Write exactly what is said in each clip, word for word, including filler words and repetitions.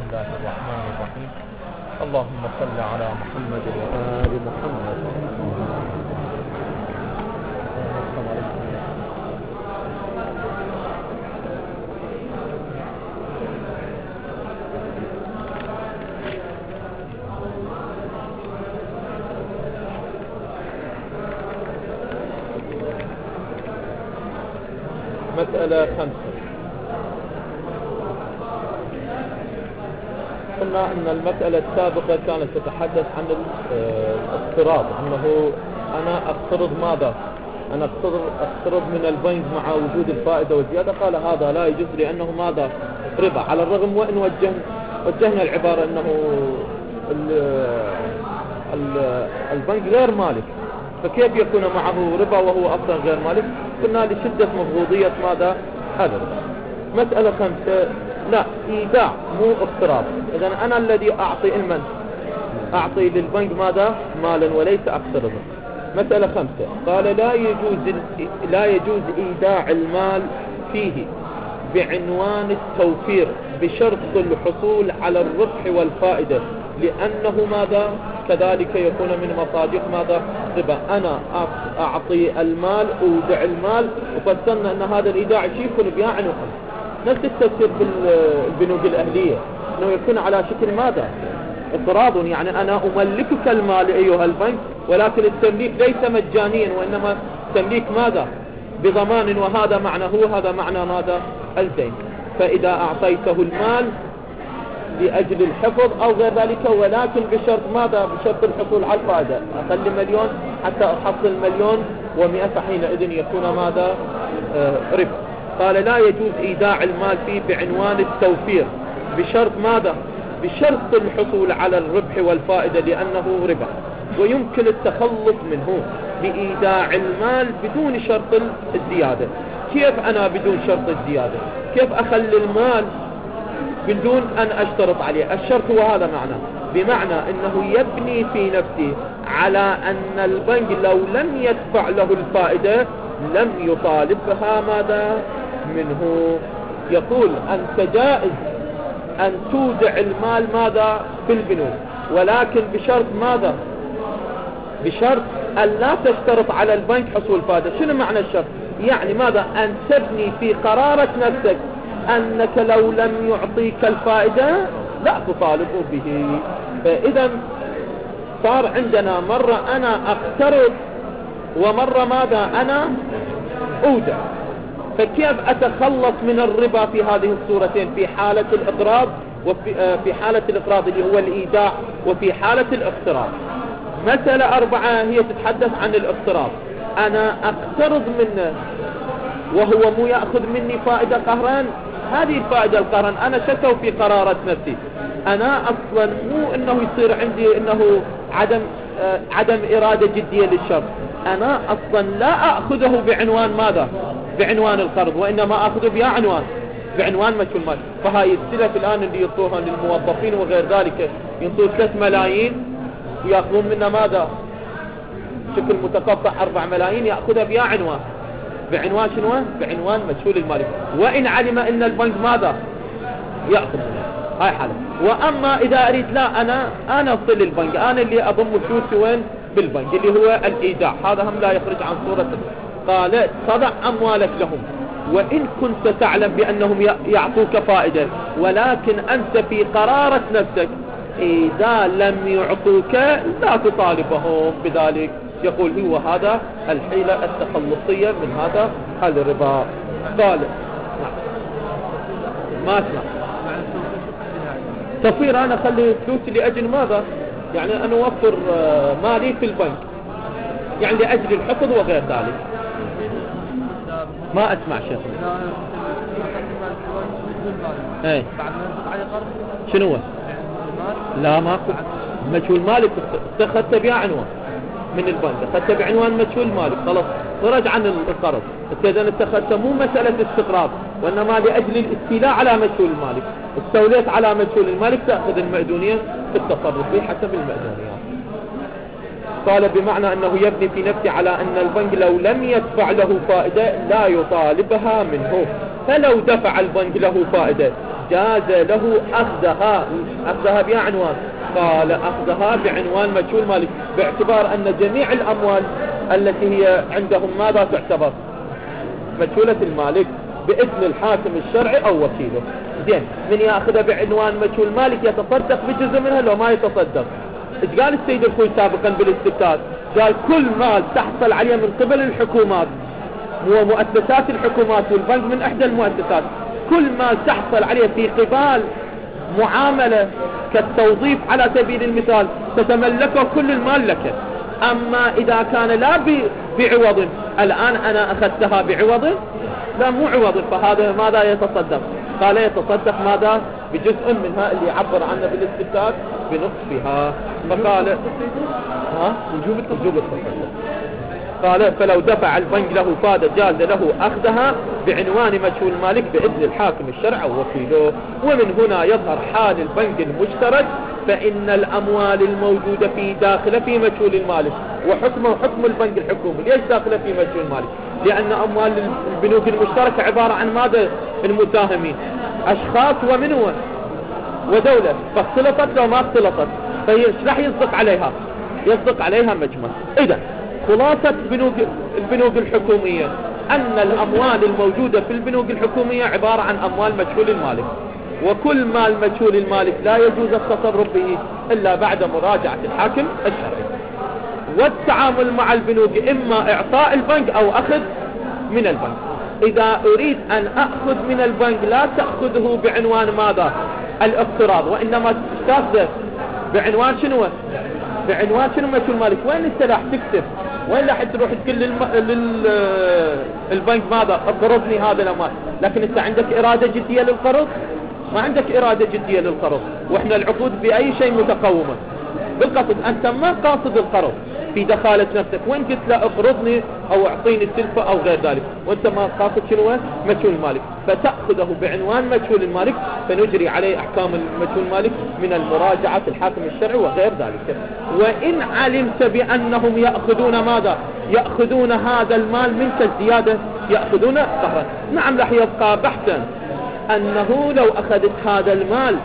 الله الرحمن الرحيم. اللهم صل على محمد وآل محمد. مسألة خمسة. قلنا أن المسألة السابقة كانت تتحدث عن الاقتراض، أنه أنا أقترض ماذا؟ أنا أقترض, أقترض من البنك مع وجود الفائدة والزيادة. قال هذا لا يجوز لأنه ماذا؟ ربا، على الرغم وإن وجهنا, وجهنا العبارة أنه ال ال البنك غير مالك، فكيف يكون معه ربا وهو أصلا غير مالك؟ قلنا لشدة مفروضية ماذا؟ هذا الربا. مسألة خمسة، لا إيداع مو اقتراض. إذن أنا الذي أعطي المن أعطي للبنك ماذا؟ مالا وليس أقترضه. مسألة خمسة، قال لا يجوز لا يجوز إيداع المال فيه بعنوان التوفير بشرط الحصول على الربح والفائدة، لأنه ماذا؟ كذلك يكون من مصادق ماذا؟ ربا. أنا أعطي المال، أودع المال، وفسرنا أن هذا الإيداع يكون بيع عنوان. نفس التفسير بالبنوك الأهلية، أنه يكون على شكل ماذا؟ اقتراض، يعني أنا أملكك المال أيها البنك، ولكن التمليك ليس مجانيا، وإنما تمليك ماذا؟ بضمان، وهذا معنى هو هذا معنى ماذا؟ الدين. فإذا أعطيته المال لأجل الحفظ أو غير ذلك، ولكن بشرط ماذا؟ بشرط الحصول على الفائدة. أخلي مليون حتى أحصل مليون ومئة، حينئذ يكون ماذا؟ آه ربا. قال لا يجوز إيداع المال فيه بعنوان التوفير بشرط ماذا؟ بشرط الحصول على الربح والفائدة، لأنه ربا. ويمكن التخلص منه بإيداع المال بدون شرط الزيادة. كيف أنا بدون شرط الزيادة؟ كيف أخلي المال بدون أن أشترط عليه؟ الشرط هو هذا معنى، بمعنى أنه يبني في نفسه على أن البنك لو لم يدفع له الفائدة لم يطالبها ماذا منه. يقول أنت جائز أن تودع المال ماذا؟ في البنوك، ولكن بشرط ماذا؟ بشرط أن لا تشترط على البنك حصول فائدة. شنو معنى الشرط؟ يعني ماذا؟ أن تبني في قرارة نفسك أنك لو لم يعطيك الفائدة لا تطالب به. فإذا صار عندنا مرة أنا أقترض، ومرة ماذا؟ أنا أودع. فكيف أتخلص من الربا في هذه الصورتين؟ في حالة الإقراض، وفي في حالة الإقراض اللي هو الإيداع، وفي حالة الاقتراض. مسألة أربعة هي تتحدث عن الاقتراض. أنا أقترض منه وهو مو يأخذ مني فائدة قهران. هذه الفائدة القهران أنا شكوا في قرارة نفسي. أنا أصلا مو أنه يصير عندي أنه عدم آه عدم إرادة جدية للشرط. أنا أصلا لا أخذه بعنوان ماذا؟ بعنوان القرض، وإنما أخذه بعنوان بعنوان مجهول المال. فهاي السلف الآن اللي يعطوها للموظفين وغير ذلك، ينطوا ثلاث ملايين ويأخذون منا ماذا؟ بشكل متقطع أربع ملايين، يأخذها بعنوان بعنوان شنو؟ بعنوان مجهول المالك، وإن علم أن البنك ماذا؟ يأخذ منه. هاي حالة. وأما إذا أريد لا، أنا أنا أصل البنك، أنا اللي أضم فلوسي وين؟ بالبنك، اللي هو الإيداع. هذا هم لا يخرج عن صورة. قال تضع أموالك لهم وإن كنت تعلم بأنهم يعطوك فائدة، ولكن أنت في قرارة نفسك إذا لم يعطوك لا تطالبهم بذلك. يقول هو هذا الحيلة التخلصية من هذا الربا. قال نعم. ما اسمع تصير أنا أخلي فلوسي لأجل ماذا؟ يعني أنا أوفر مالي في البنك، يعني لأجل الحفظ وغير ذلك. ما أسمع شيخ. ايه شنو هو؟ لا ما أخذ مجهول مالك، اتخذت بها عنوان من البنك، اتخذت بعنوان مجهول مالك، خلاص خرج عن القرض. إذا اتخذت مو مسألة استقراض، وإنما لأجل الاستيلاء على مجهول المالك. استوليت على مجهول المالك، تأخذ المأذونية في التصرف به حسب المأذونيات. قال بمعنى أنه يبني في نفسه على أن البنك لو لم يدفع له فائدة لا يطالبها منه. فلو دفع البنك له فائدة جاز له أخذها أخذها بعنوان. قال أخذها بعنوان مجهول مالك، باعتبار أن جميع الأموال التي هي عندهم ماذا تعتبر؟ مجهولة المالك بإذن الحاكم الشرعي أو وكيله. زين، من يأخذها بعنوان مجهول مالك يتصدق بجزء منها لو ما يتصدق. إيش قال السيد الخوي سابقا بالاستفتاء؟ قال كل مال تحصل عليه من قبل الحكومات ومؤسسات الحكومات والبنك من إحدى المؤسسات، كل ما تحصل عليه في قبال معاملة كالتوظيف على سبيل المثال تتملكه كل المال لك. أما إذا كان لا بعوض، الآن أنا أخذتها بعوض، لا مو عوض، فهذا ماذا يتصدق؟ قال يتصدق ماذا؟ بجزء منها اللي يعبر عنه بالاستفتاء بنصفها. فقال ها وجوب التصدق. قال فلو دفع البنك له فائدة جاز له أخذها بعنوان مجهول المالك بإذن الحاكم الشرعي ووكيله. ومن هنا يظهر حال البنك المشترك، فإن الأموال الموجودة في داخله في مجهول المالك، وحكمه حكم البنك الحكومي. ليش داخله في مجهول المالك؟ لأن أموال البنوك المشتركة عبارة عن ماذا؟ المساهمين أشخاص ومن هو ودولة، فاختلطت لو ما اختلطت فايش راح يصدق عليها؟ يصدق عليها مجمع. إذا خلاصة بنوك البنوك الحكومية أن الأموال الموجودة في البنوك الحكومية عبارة عن أموال مجهول المالك، وكل مال مجهول المالك لا يجوز التصرف به إلا بعد مراجعة الحاكم الشرعي. والتعامل مع البنوك إما إعطاء البنك أو أخذ من البنك. إذا أريد أن أخذ من البنك لا تأخذه بعنوان ماذا؟ الاقتراض، وإنما تأخذه بعنوان شنو؟ بعنوان شنو مجهول مالك. وين انت راح تكتب؟ وين راح تروح تقول للم... للبنك ماذا؟ اقرضني هذا الأموال، لكن انت عندك إرادة جدية للقرض؟ ما عندك إرادة جدية للقرض. واحنا العقود بأي شيء متقومة بالقصد، انت ما قاصد القرض في دخالة نفسك. وين قلت لا اقرضني او اعطيني السلفة او غير ذلك، وانت ما قاصد شنو؟ مجهول المالك. فتأخذه بعنوان مجهول المالك، فنجري عليه احكام المجهول المالك من المراجعة الحاكم الشرعي وغير ذلك. وان علمت بانهم يأخذون ماذا؟ يأخذون هذا المال منك الزيادة، يأخذون قهرا. نعم راح يبقى بحثا انه لو اخذت هذا المال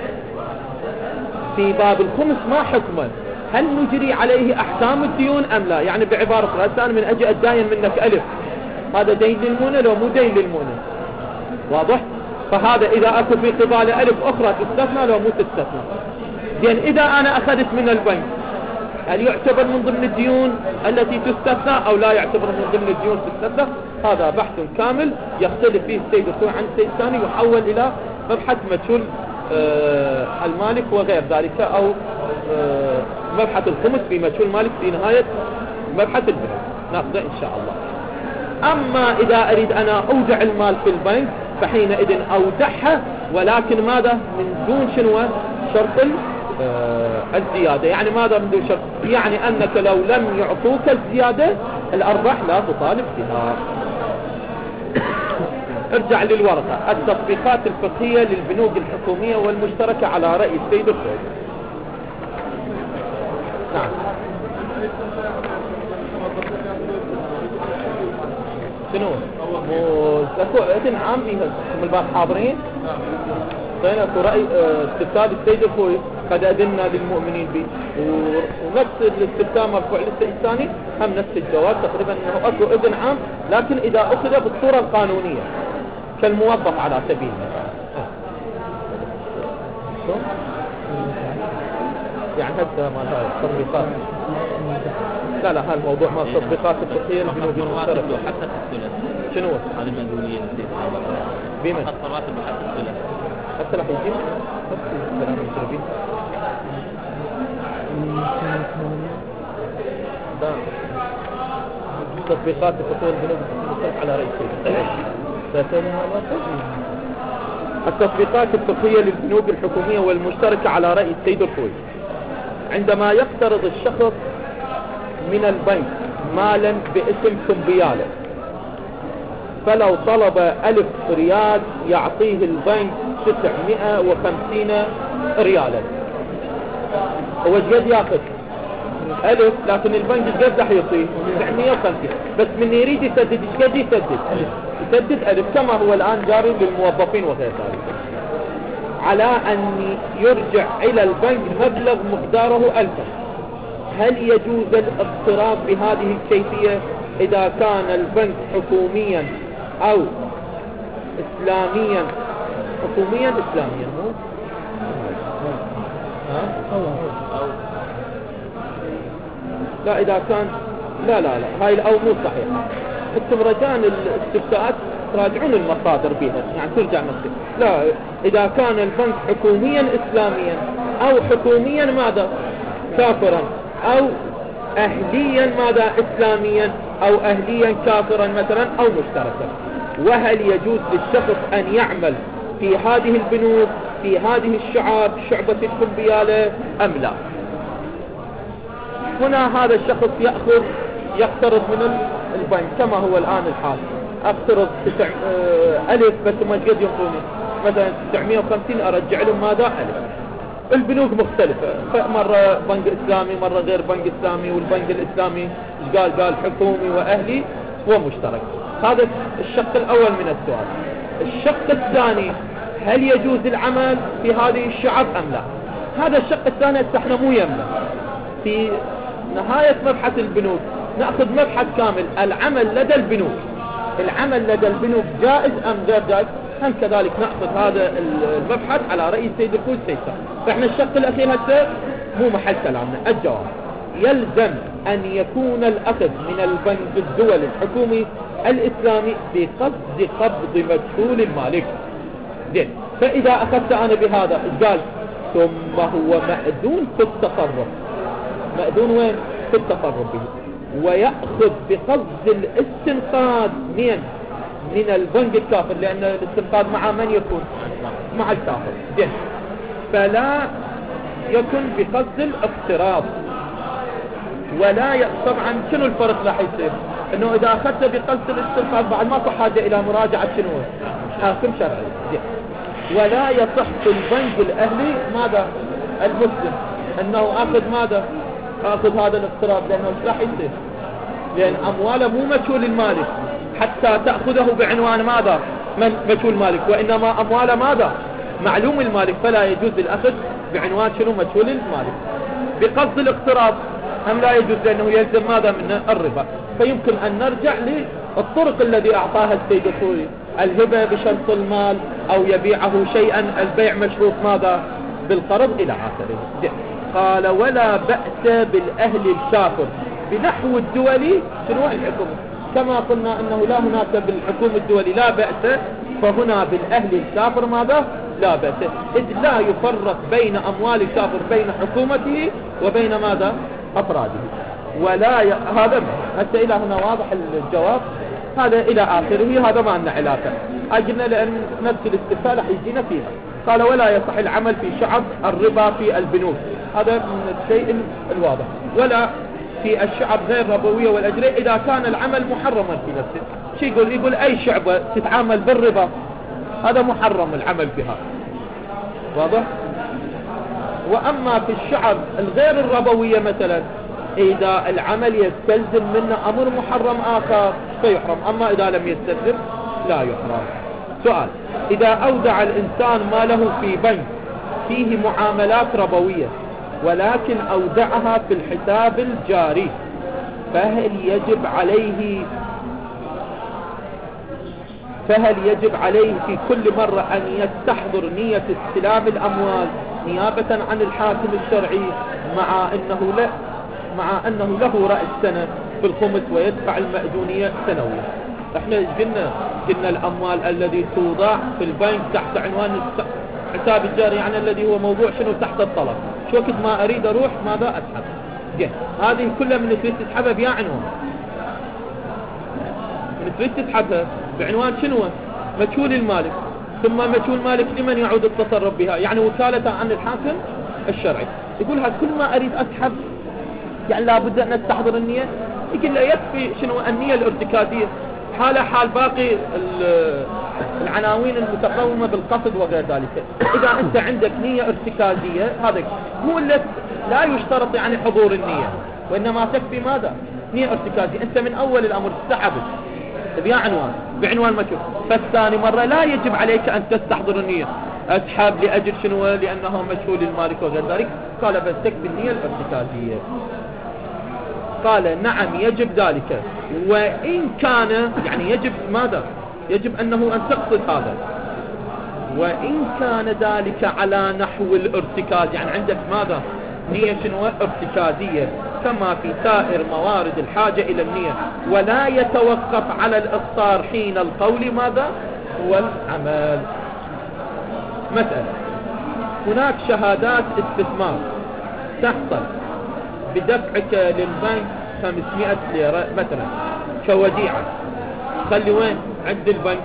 في باب الخمس ما حكمه، هل نجري عليه أحكام الديون أم لا؟ يعني بعبارة أخرى، أنا من أجي أتداين منك ألف، هذا دين للمونة لو مو دين للمونة؟ واضح؟ فهذا إذا أكو في قبال ألف أخرى تستثنى لو مو تستثنى. زين، إذا أنا أخذت من البنك هل يعتبر من ضمن الديون التي تستثنى أو لا يعتبر من ضمن الديون تستثنى؟ هذا بحث كامل يختلف فيه السيد الخوي عن السيد الثاني، يحول إلى مبحث مجهول آه المالك وغير ذلك، أو آه مبحث الخمس في مجهول المالك في نهاية مبحث البنوك ناخذه إن شاء الله. أما إذا أريد أنا أودع المال في البنك فحينئذ أودعها، ولكن ماذا؟ من دون شنو؟ شرط آه الزيادة. يعني ماذا من دون شرط؟ يعني أنك لو لم يعطوك الزيادة الأرباح لا تطالب بها. ارجع للورقة، التطبيقات الفقهية للبنوك الحكومية والمشتركة على رأي السيد الخوي. نعم. شنو؟ اكو اذن عام فيها من الباب حاضرين؟ زين، اكو رأي استفتاء السيد الخوي قد أذنا للمؤمنين به، ونفس الاستفتاء مرفوع للسيد الثاني هم نفس الجواب تقريبا، انه اكو اذن عام لكن اذا اخذ بالصورة القانونية كالموظف على سبيل المثال. يعني هذا ما هذا التطبيقات، لا لا هذا الموضوع ما التطبيقات الفقهية للبنوك المشتركة حتى الثلاث. شنو هذه المأذونية اللي بمن؟ حتى الراتب حتى الثلاث. حتى راح يجي نفس الكلام الجربي. ده تطبيقات الفقهية للبنوك المشتركة على رأي السيد. التطبيقات الفقهية للبنوك الحكومية والمشتركة على رأي السيد الخوي. عندما يقترض الشخص من البنك مالا باسم كمبياله، فلو طلب ألف ريال يعطيه البنك تسعمائة وخمسين ريالا. هو قد ياخذ ألف، لكن البنك قد راح يعطيه تسعمائة وخمسين، بس من يريد يسدد قد يسدد يسدد ألف كما هو الآن جاري للموظفين وغير ذلك، على أن يرجع إلى البنك مبلغ مقداره ألفا. هل يجوز الاقتراض بهذه الكيفية إذا كان البنك حكوميا أو إسلاميا؟ حكوميا إسلاميا مو ها؟ أو لا إذا كان لا لا لا هاي الأو مو صحيحة. انتم رجاء الاستفتاءات تراجعون المصادر بها، يعني ترجع نفسك. لا، إذا كان البنك حكوميا إسلاميا أو حكوميا ماذا كافرا أو أهليا ماذا إسلاميا أو أهليا كافرا مثلا أو مشتركا. وهل يجوز للشخص أن يعمل في هذه البنوك في هذه الشعب شعبة الكمبيالة أم لا؟ هنا هذا الشخص يأخذ يقترض من البنك كما هو الآن الحال، اقترض تسع ألف بس ما قد ينطوني مثلا تسعمائة وخمسين أرجع لهم ماذا ألف. البنوك مختلفة، مرة بنك إسلامي مرة غير بنك إسلامي، والبنك الإسلامي قال قال حكومي وأهلي ومشترك. هذا الشق الأول من السؤال. الشق الثاني، هل يجوز العمل في هذه الشعب أم لا؟ هذا الشق الثاني احنا مو يمنا في نهاية مبحث البنوك نأخذ مبحث كامل. العمل لدى البنوك، العمل لدى البنوك جائز أم غير جائز؟ هم كذلك نأخذ هذا المبحث على رأي سيد الخوي سيسا. فإحنا الشق الأخير هسه مو محل كلامنا. الجواب: يلزم أن يكون الأخذ من البنك الدولي الحكومي الإسلامي بقصد قبض مدخول المالك. زين، فإذا أخذت أنا بهذا قال ثم هو مأذون في التصرف. مأذون وين؟ في التصرف به، ويأخذ بقصد الاستنقاذ من من البنك الكافر، لأن الاستنقاذ مع من يكون؟ مع الكافر. زين، فلا يكون بقصد الاقتراض ولا ي... طبعا شنو الفرق راح يصير؟ انه اذا اخذت بقصد الاستنقاذ بعد ما في حاجه الى مراجعه شنو؟ حاكم شرعي. زين، ولا يصح في البنك الاهلي ماذا؟ المسلم انه اخذ ماذا؟ اخذ هذا الاقتراض، لانه ايش راح يصير؟ لان امواله مو مجهول المالك حتى تاخذه بعنوان ماذا؟ من مجهول المالك، وانما امواله ماذا؟ معلوم المالك، فلا يجوز الاخذ بعنوان شنو؟ مجهول المالك. بقصد الاقتراض هم لا يجوز، لانه يلزم ماذا؟ من الربا. فيمكن ان نرجع للطرق الذي اعطاها السيد الخوي: الهبه بشرط المال او يبيعه شيئا، البيع مشروط ماذا؟ بالقرض الى اخره. قال: ولا بأس بالاهل الكافر بنحو الدولي شنو؟ الحكم. كما قلنا انه لا هناك بالحكومة الدولي لا بأس، فهنا بالاهل الكافر ماذا؟ لا بأس، إذ لا يفرق بين اموال الكافر بين حكومته وبين ماذا؟ افراده. ولا ي... هذا حتى الى هنا واضح الجواب. هذا الى اخره هذا ما لنا علاقه. اجلنا لان نفس الاستفسار راح يجينا فيها. قال: ولا يصح العمل في شعب الربا في البنوك. هذا من الشيء الواضح. ولا في الشعب غير ربويه والاجريه اذا كان العمل محرما في نفسه. شو يقول؟ يقول اي شعبه تتعامل بالربا هذا محرم العمل فيها. واضح؟ واما في الشعب الغير الربويه مثلا اذا العمل يستلزم منه امر محرم اخر فيحرم، اما اذا لم يستلزم لا يحرم. سؤال: اذا اودع الانسان ماله في بنك فيه معاملات ربويه ولكن اودعها في الحساب الجاري، فهل يجب عليه فهل يجب عليه في كل مرة أن يستحضر نية استلام الأموال نيابة عن الحاكم الشرعي، مع أنه لا مع أنه له رأس سنة في الخمس ويدفع المأذونية سنويا؟ احنا قلنا قلنا الأموال الذي توضع في البنك تحت عنوان الحساب الجاري، يعني الذي هو موضوع شنو؟ تحت الطلب. شو وقت ما أريد أروح ماذا أسحب؟ جه هذه كلها من تريد تسحبها بيا عنوان، من تريد تسحبها بعنوان شنو؟ مجهول المالك. ثم مجهول المالك لمن يعود التصرف بها؟ يعني وكالة عن الحاكم الشرعي. يقول هذا كل ما أريد أسحب يعني لابد أن أستحضر النية. يقول لا يكفي شنو؟ النية الارتكازية، حالة حال باقي العناوين المتقومة بالقصد وغير ذلك. إذا أنت عندك نية ارتكازية هذا مو اللي لا يشترط يعني حضور النية، وإنما تكفي ماذا؟ نية ارتكازية. أنت من أول الأمر استحبت تبيع عنوان بعنوان مشهور. فالثاني مرة لا يجب عليك أن تستحضر النية، أسحب لأجل شنو؟ لأنه مشهور للمالك وغير ذلك. قال بس تكفي النية الارتكازية. قال نعم يجب ذلك، وإن كان يعني يجب ماذا؟ يجب أنه أن تقصد هذا، وإن كان ذلك على نحو الارتكاز، يعني عندك ماذا؟ نية شنو؟ ارتكازية، كما في سائر موارد الحاجة إلى النية، ولا يتوقف على الإخطار حين القول ماذا؟ هو العمل. مسألة، هناك شهادات استثمار تحصل بدفعك للبنك خمسمائة ليرة مثلا كوديعة، خلي وين؟ عند البنك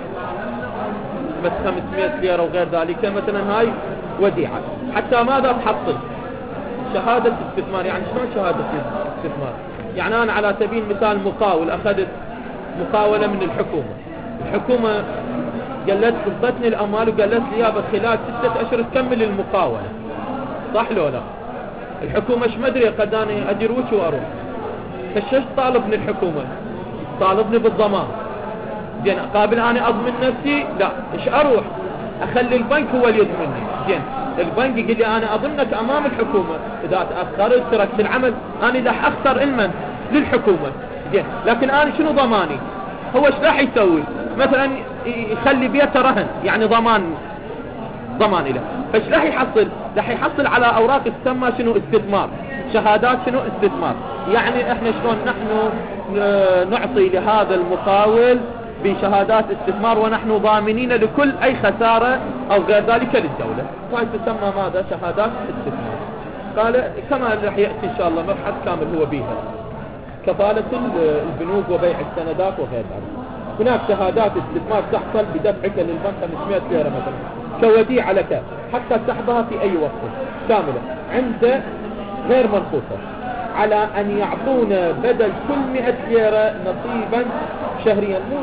بس خمسمائة ليرة وغير ذلك مثلا، هاي وديعة. حتى ماذا تحصل؟ شهادة استثمار. يعني شلون شهادة استثمار؟ يعني أنا على سبيل المثال مقاول، أخذت مقاولة من الحكومة، الحكومة قالت قبضتني الأموال وقالت لي يابا خلال ستة أشهر تكمل المقاولة، صح لو لا؟ الحكومة ايش مدري قد أنا أدير وش وأروح، فشش طالبني الحكومة؟ طالبني بالضمان. زين قابل أنا أضمن نفسي؟ لا، ايش أروح؟ أخلي البنك هو اللي يضمنني. زين البنك يقول لي أنا أضمنك أمام الحكومة، إذا تأخرت تركت العمل أنا راح أخسر المن للحكومة. زين لكن أنا شنو ضماني؟ هو ايش راح يسوي؟ مثلا يخلي بيته رهن، يعني ضمان ضمان له. فايش راح يحصل؟ راح يحصل على أوراق تسمى شنو؟ استثمار، شهادات شنو؟ استثمار. يعني احنا شلون نحن نعطي لهذا المقاول بشهادات استثمار ونحن ضامنين لكل أي خسارة أو غير ذلك للدولة، وهي تسمى ماذا؟ شهادات استثمار. قال كما راح يأتي إن شاء الله مبحث كامل هو بيها، كفالة البنوك وبيع السندات وغير ذلك. هناك شهادات استثمار تحصل بدفعك للبنك خمسمائة ليرة مثلا كوديعة لك حتى تحضها في أي وقت كاملة عند غير منقوصة، على أن يعطون بدل كل مئة ليرة نصيبا شهريا. مو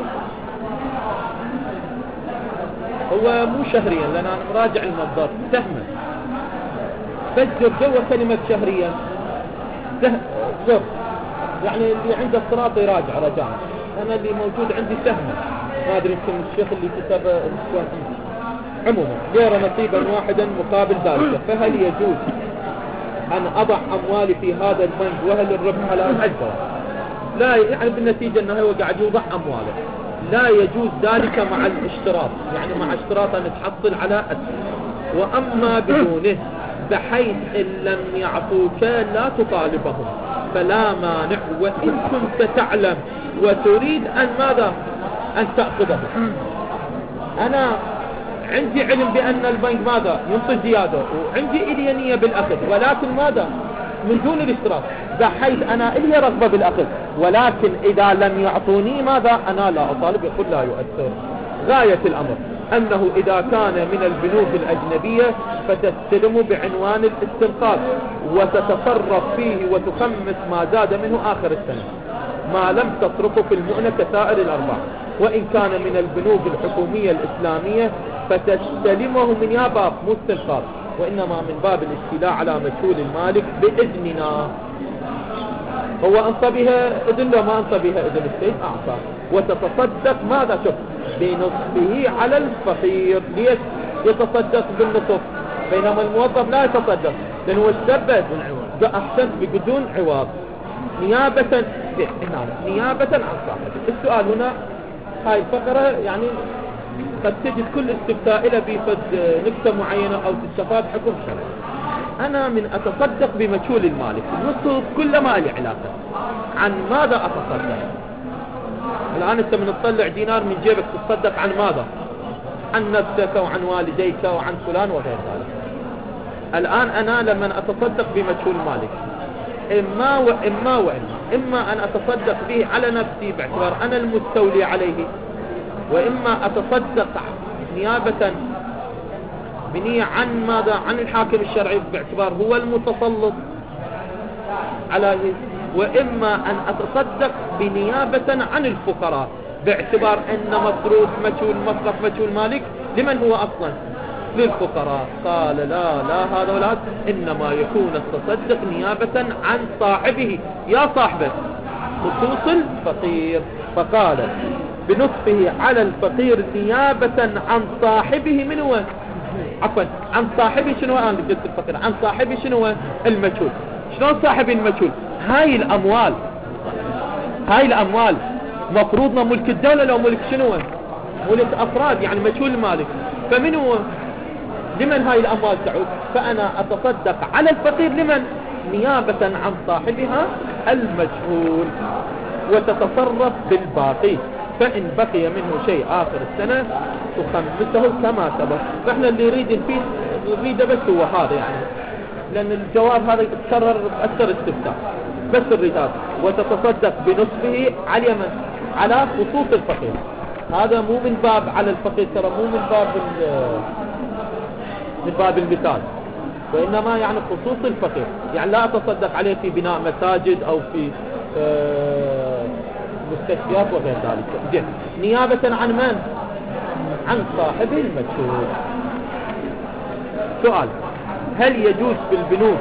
هو مو شهريا لأن أنا مراجع المصدر، سهما. فجر جوا كلمة شهريا سهم زر، يعني اللي عنده اضطراب يراجع رجاء. أنا اللي موجود عندي سهما، ما أدري يمكن الشيخ اللي كتب شلون. عموما ليرة نصيبا واحدا مقابل ذلك. فهل يجوز أن أضع أموالي في هذا البنك وهل الربح على الجواب؟ لا، يعني بالنتيجة أنه هو قاعد يوضع أمواله. لا يجوز ذلك مع الاشتراط، يعني مع اشتراط أن تحصل على أسل. وأما بدونه بحيث إن لم يعطوك لا تطالبهم فلا مانع، وإن كنت تعلم وتريد أن ماذا؟ أن تأخذه. أنا عندي علم بأن البنك ماذا؟ ينطي زيادة، وعندي إلي نية بالأخذ، ولكن ماذا؟ من دون الاشتراط، بحيث أنا إلي رغبة بالأخذ، ولكن إذا لم يعطوني ماذا؟ أنا لا أطالب. يقول لا يؤثر. غاية الأمر أنه إذا كان من البنوك الأجنبية فتستلم بعنوان الاستنقاذ وتتصرف فيه وتخمس ما زاد منه آخر السنة ما لم تصرفه في المؤنة كسائر الأرباح. وإن كان من البنوك الحكومية الإسلامية فتستلمه من يا باب مو استنقاذ، وإنما من باب الاستيلاء على مجهول المالك بإذننا. هو انطى إذن له، ما انطى بها إذن السيد أعطى، وتتصدق ماذا؟ شوف بنصفه على الفقير. ليش يتصدق بالنصف بينما الموظف لا يتصدق؟ لأنه استبت أحسنت بدون عوض نيابة نيابة عن صاحبه. السؤال هنا هاي الفقرة يعني قد تجد كل استفتاء إلى بفد نكتة معينة أو تستفاد حكم شرعي. أنا من أتصدق بمجهول المالك نصف كل ما لي علاقة. عن ماذا أتصدق؟ الآن أنت من تطلع دينار من جيبك تتصدق عن ماذا؟ عن نفسك وعن والديك وعن فلان وغير ذلك. الآن أنا لما أتصدق بمجهول مالك إما وإما وإما إما أن أتصدق به على نفسي باعتبار أنا المستولي عليه، وإما أتصدق نيابة بنية عن ماذا؟ عن الحاكم الشرعي باعتبار هو المتسلط عليه، وإما أن أتصدق بنيابة عن الفقراء باعتبار أن مصروف مجهول مصرف مجهول مالك لمن هو أصلا؟ للفقراء. قال لا لا هذا ولا هذا، إنما يكون التصدق نيابة عن صاحبه يا صاحبه خصوص الفقير. فقال بنصفه على الفقير نيابة عن صاحبه من هو عفوا عن صاحبه شنو أنا قلت الفقير عن صاحبه شنو المجهول. شلون صاحب المجهول؟ هاي الأموال هاي الأموال مفروضنا ملك الدولة لو ملك شنو ملك أفراد يعني مجهول المالك. فمن هو لمن هاي الأموال تعود؟ فأنا أتصدق على الفقير لمن نيابة عن صاحبها المجهول وتتصرف بالباقي. فإن بقي منه شيء آخر السنة تخمسه كما سبق. فإحنا اللي يريد فيه نريده بس هو هذا يعني لأن الجواب هذا يتكرر بأكثر استفتاء بس الريد هذا. وتتصدق بنصفه على اليمن على خصوص الفقير. هذا مو من باب على الفقير ترى مو من باب من باب المثال وإنما يعني خصوص الفقير. يعني لا أتصدق عليه في بناء مساجد أو في مستشفيات وغير ذلك. جه نيابة عن من؟ عن صاحب المجهول. سؤال: هل يجوز في البنوك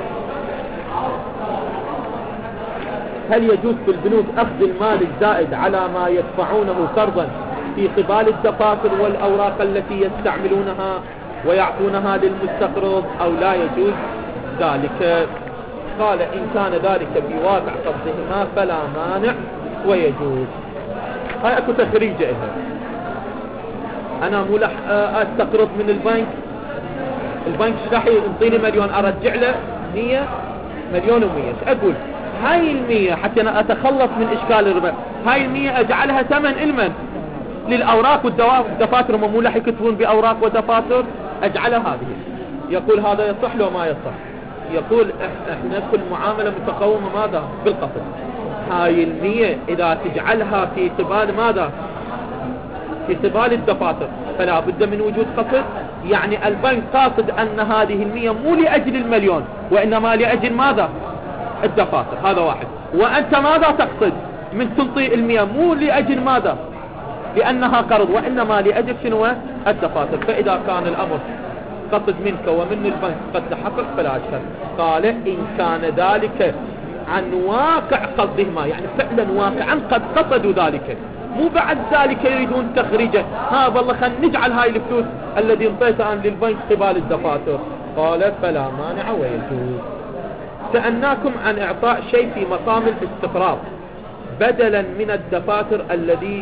هل يجوز في البنوك أخذ المال الزائد على ما يدفعونه قرضا في قبال الدفاتر والأوراق التي يستعملونها ويعطونها للمستقرض أو لا يجوز ذلك؟ قال: إن كان ذلك في واقع قصدهما فلا مانع ويجوز. هاي اكو تخريجة إلها. أنا مو لح أستقرض من البنك، البنك راح ينطيني مليون أرجع له مية مليون ومية. أقول هاي المية حتى أنا أتخلص من إشكال الربا، هاي المية أجعلها ثمن إلمن للأوراق والدفاتر. هم مو لح يكتبون بأوراق ودفاتر، أجعلها هذه. يقول هذا يصح لو ما يصح؟ يقول احنا كل معاملة متقومة ماذا؟ بالقصد. هاي المية إذا تجعلها في قبال ماذا؟ في قبال الدفاتر فلا بد من وجود قصد. يعني البنك قاصد أن هذه المية مو لأجل المليون وإنما لأجل ماذا؟ الدفاتر. هذا واحد. وأنت ماذا تقصد من تنطي المية؟ مو لأجل ماذا؟ لأنها قرض وإنما لأجل شنو؟ الدفاتر. فإذا كان الأمر قصد منك ومن البنك قد تحقق فلا أشكال. قال: إن كان ذلك عن واقع قصدهما، يعني فعلا واقعا قد قصدوا ذلك، مو بعد ذلك يريدون تخريجه. ها والله خلينا نجعل هاي الفلوس الذي انطيتها للبنك قبال الدفاتر. قال: فلا مانع ويجوز. سألناكم عن إعطاء شيء في مقام الاستقراض بدلا من الدفاتر الذي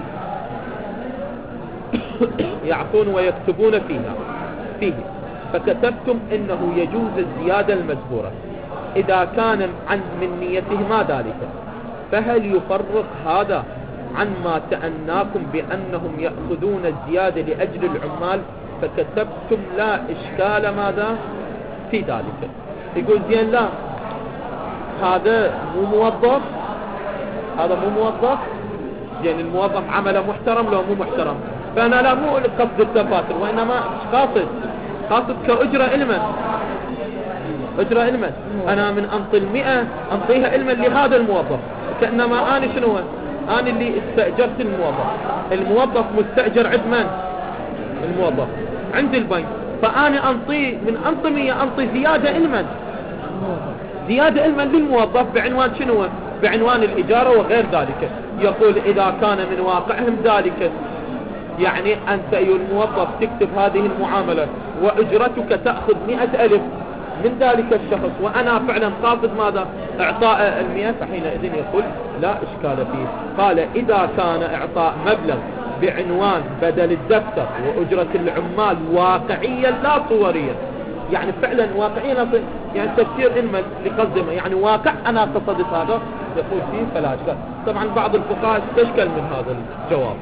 يعطون ويكتبون فيها فيه، فكتبتم إنه يجوز الزيادة المذكورة إذا كان عن من نيتهما ذلك، فهل يفرق هذا عن ما سألناكم بأنهم يأخذون الزيادة لأجل العمال؟ فكتبتم لا إشكال ماذا في ذلك. يقول زين لا هذا مو موظف، هذا مو موظف. يعني الموظف عمله محترم لو مو محترم. فأنا لا مو قصد الدفاتر وإنما قاصد قاصد كأجرة علما، أجرة علما. أنا من أنطي المئة أنطيها علما لهذا الموظف، كأنما أنا شنو أنا اللي استأجرت الموظف. الموظف مستأجر عند من؟ الموظف عند البنك. فأنا أنطي من أنطي مية أنطي زيادة علما، زيادة علما للموظف بعنوان شنو؟ بعنوان الإجارة وغير ذلك. يقول إذا كان من واقعهم ذلك، يعني أنت أيها الموظف تكتب هذه المعاملة وأجرتك تأخذ مئة ألف من ذلك الشخص وأنا فعلا قاصد ماذا؟ إعطاء المئة، فحينئذ يقول لا إشكال فيه. قال: إذا كان إعطاء مبلغ بعنوان بدل الدفتر وأجرة العمال واقعيا لا صوريا، يعني فعلا واقعيا، يعني تفسير إلما لقصدهم يعني واقع أنا قصدت هذا، يقول فيه فلا إشكال. طبعا بعض الفقهاء استشكل من هذا الجواب،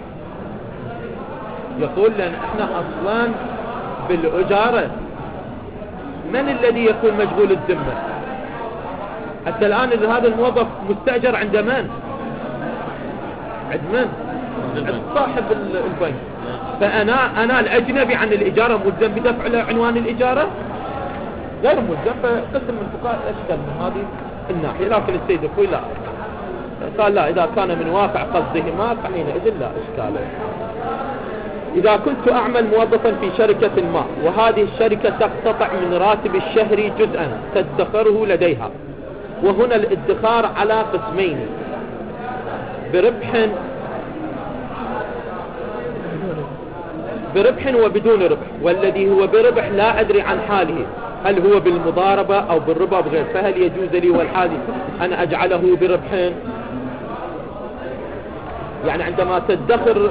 يقول لأن احنا أصلا بالأجارة من الذي يكون مشغول الذمة؟ حتى الآن إذا هذا الموظف مستأجر عند من؟ عند من؟ عند صاحب البنك. فأنا أنا الأجنبي عن الإجارة ملزم بدفع له عنوان الإجارة؟ غير ملزم. فقسم من الفقهاء أشكل من هذه الناحية، لكن السيد يقول لا، قال لا إذا كان من واقع قصدهما فحينئذ لا إشكال. إذا كنت أعمل موظفا في شركة ما وهذه الشركة تقتطع من راتب الشهري جزءا تدخره لديها، وهنا الادخار على قسمين: بربح بربح وبدون ربح، والذي هو بربح لا أدري عن حاله هل هو بالمضاربة أو بالربا بغير، فهل يجوز لي والحالي أن أجعله بربح؟ يعني عندما تدخر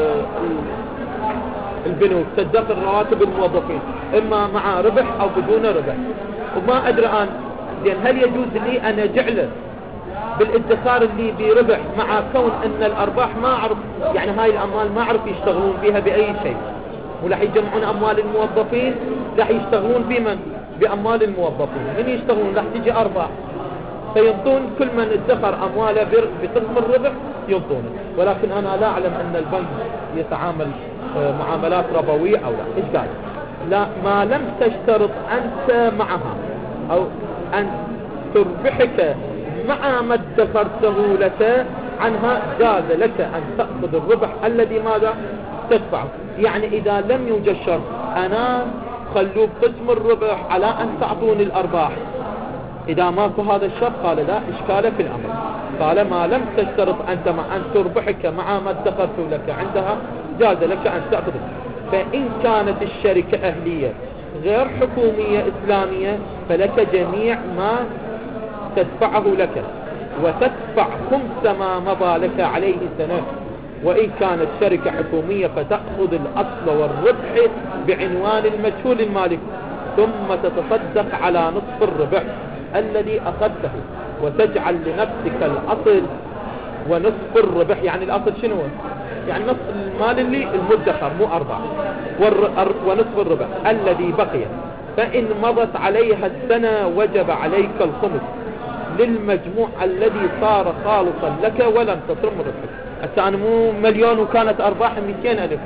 البنوك تدخر رواتب الموظفين إما مع ربح أو بدون ربح، وما أدري أن زين هل يجوز لي أن أجعله بالادخار اللي بربح مع كون أن الأرباح ما أعرف، يعني هاي الأموال ما أعرف يشتغلون بها بأي شيء، وراح يجمعون أموال الموظفين راح يشتغلون بمن؟ بأموال الموظفين، من يشتغلون راح تجي أرباح، فينطون كل من ادخر أمواله بقسم الربح ينطونه. ولكن أنا لا أعلم أن البنك يتعامل معاملات ربوية أو لا. إيش قال؟ لا، ما لم تشترط أنت معها أو أن تربحك مع ما ادخرته لك عنها، جاز لك أن تأخذ الربح الذي ماذا تدفعه. يعني إذا لم يوجد شرط أنا خلوه بقسم الربح على أن تعطوني الأرباح، إذا ماكو هذا الشرط قال لا إشكال في الأمر. قال ما لم تشترط أنت مع أن تربحك مع ما ادخرته لك عندها، جاز لك أن تأخذ. فإن كانت الشركة أهلية غير حكومية إسلامية فلك جميع ما تدفعه لك، وتدفع خمس ما مضى لك عليه سنة. وإن كانت شركة حكومية فتأخذ الأصل والربح بعنوان المجهول المالك، ثم تتصدق على نصف الربح الذي أخذته، وتجعل لنفسك الأصل ونصف الربح. يعني الأصل شنو؟ يعني نصف المال اللي المدخر مو أربعة، ونصف الربح الذي بقي. فإن مضت عليها السنة وجب عليك الخمس للمجموع الذي صار خالصا لك ولم تترم ربحك. الثاني مو مليون وكانت أرباح مئتين ألف،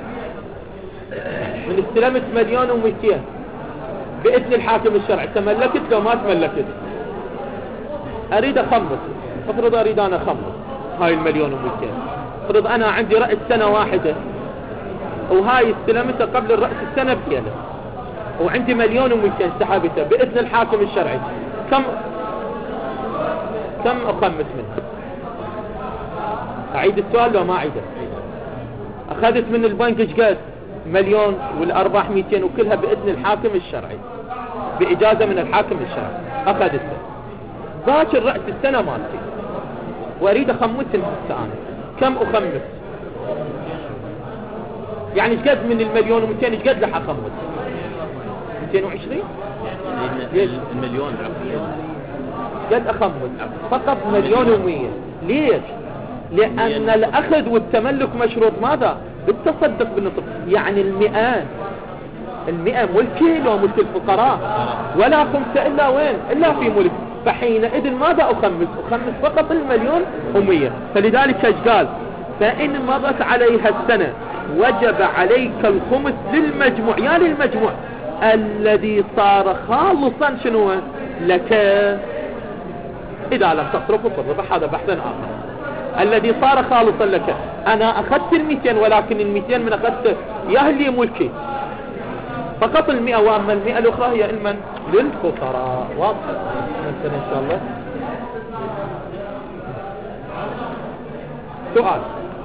من استلمت مليون ومئتين بإذن الحاكم الشرعي، تملكت لو ما تملكت أريد أخمس، افرض أريد أنا أخمس هاي المليون ومئتين، افرض أنا عندي رأس سنة واحدة وهاي استلمتها قبل الرأس السنة بكيلة، وعندي مليون ومئتين سحبتها بإذن الحاكم الشرعي، كم كم أخمس منها؟ أعيد السؤال لو ما أعيده؟ أخذت من البنك إيش قد؟ مليون والأرباح مئتين وكلها بإذن الحاكم الشرعي بإجازة من الحاكم الشرعي، أخذتها باكر رأس السنة مالتي وأريد أخمسها هسه أنا، كم أخمس؟ يعني إيش قد من المليون ومئتين إيش قد لح أخمس؟ مئتين وعشرين؟ ليش المليون قد أخمس فقط مليون ومية. ليش؟ لأن الأخذ والتملك مشروط ماذا؟ بالتصدق بالنصف. يعني المئة المئة ملكي لو ملك الفقراء، ولا خمسة إلا وين؟ إلا في ملك. فحينئذ ماذا أخمس؟ أخمس فقط المليون ومية. فلذلك ايش قال؟ فإن مضت عليها السنة وجب عليك الخمس للمجموع، يا للمجموع الذي صار خالصا شنو لك إذا لم تصرفه في الربح. هذا بحث آخر. الذي صار خالصا لك، أنا أخذت المئتين ولكن المئتين من أخذت يا لي ملكي فقط المئة، وأما المئة الأخرى هي علما للفقراء. واضح مثلا إن شاء الله. سؤال: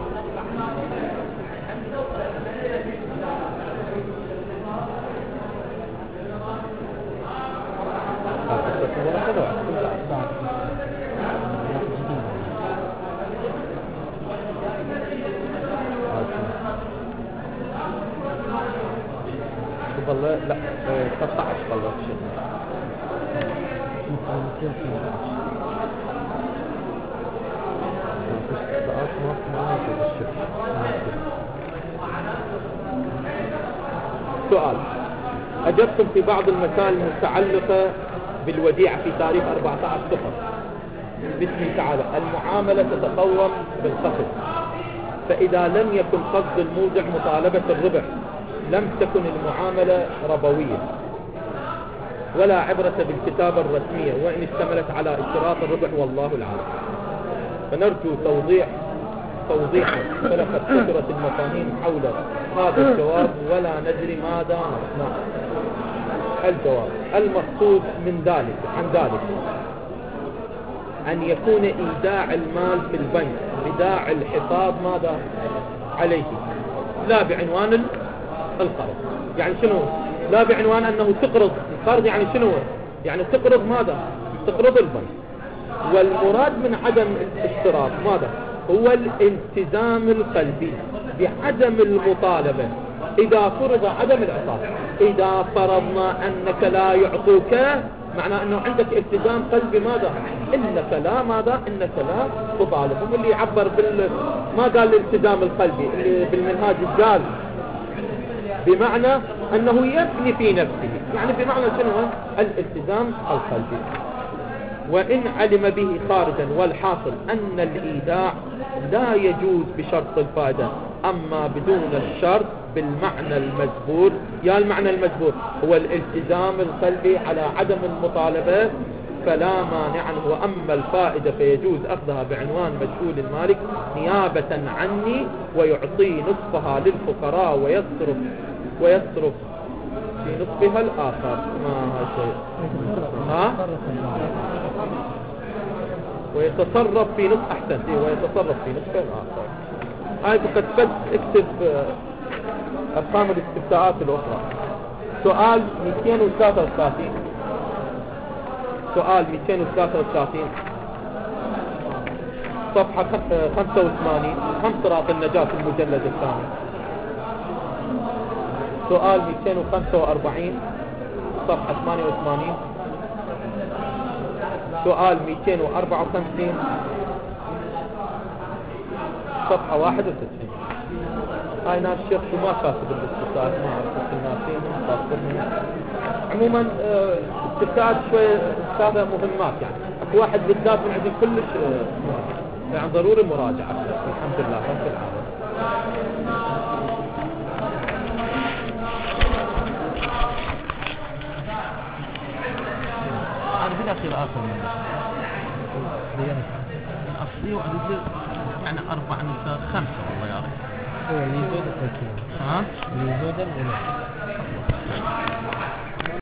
والله لا ستة عشر والله شيء سؤال: أجبتم في بعض المسائل المتعلقة بالوديعة في تاريخ أربعة عشر صفر باسم تعالى المعاملة تتقوم بالقصد، فإذا لم يكن قصد المودع مطالبة الربح لم تكن المعاملة ربوية ولا عبرة بالكتابة الرسمية وإن اشتملت على اشتراط الربح والله العالم. فنرجو توضيح توضيحا، فلقد كثرت المفاهيم حول هذا الجواب ولا ندري ماذا نصنع. الجواب: المقصود من ذلك عن ذلك أن يكون إيداع المال في البنك بداعي الحفاظ ماذا عليه، لا بعنوان القرض. يعني شنو؟ لا بعنوان أنه تقرض القرض، يعني شنو؟ يعني تقرض ماذا؟ تقرض البنك. والمراد من عدم الاشتراط ماذا؟ هو الالتزام القلبي بعدم المطالبة إذا فرض عدم العطاء. إذا فرضنا أنك لا يعطوك، معنى أنه عندك التزام قلبي ماذا؟ إنك لا ماذا؟ إنك لا تطالبهم. اللي يعبر بال ما قال الالتزام القلبي اللي بالمنهاج قال بمعنى أنه يبني في نفسه، يعني بمعنى شنو الالتزام القلبي. وإن علم به خارجا، والحاصل أن الإيداع لا يجوز بشرط الفائدة، أما بدون الشرط بالمعنى المذكور. يا المعنى المذكور هو الالتزام القلبي على عدم المطالبة فلا مانع عنه، وأما الفائدة فيجوز أخذها بعنوان مجهول المالك نيابة عني، ويعطي نصفها للفقراء ويصرف ويصرف في نصفها الآخر. ما شيء ها ويتصرف في نصف أحسن إيه ويتصرف في نصف الآخر. هاي فقط بس اكتب أرقام الاستفتاءات الأخرى. سؤال مئتين وثلاثة وثلاثين، سؤال مئتين وثلاثة وثلاثين صفحة خمسة وثمانين، خمس صراط النجاة المجلد الثاني. سؤال مئتين وخمسة وأربعين صفحة ثمانية وثمانين. سؤال مئتين وأربعة وخمسين صفحة واحد وتسعين. هاي ناس الشيخ شو ما كاتب الاستفتاءات، ما أعرف الناسين خاصهم. عموما الاستفتاءات شوي هذا مهمات، يعني اكو واحد بالذات من عندي كلش يعني ضروري مراجعة. الحمد لله رب العالمين. أنا بلا قراءة من أصلي وعندي يعني أربع نساء خمسة والله يا ريت. هو اللي يزود التسليم. ها؟ اللي يزود الغلاف.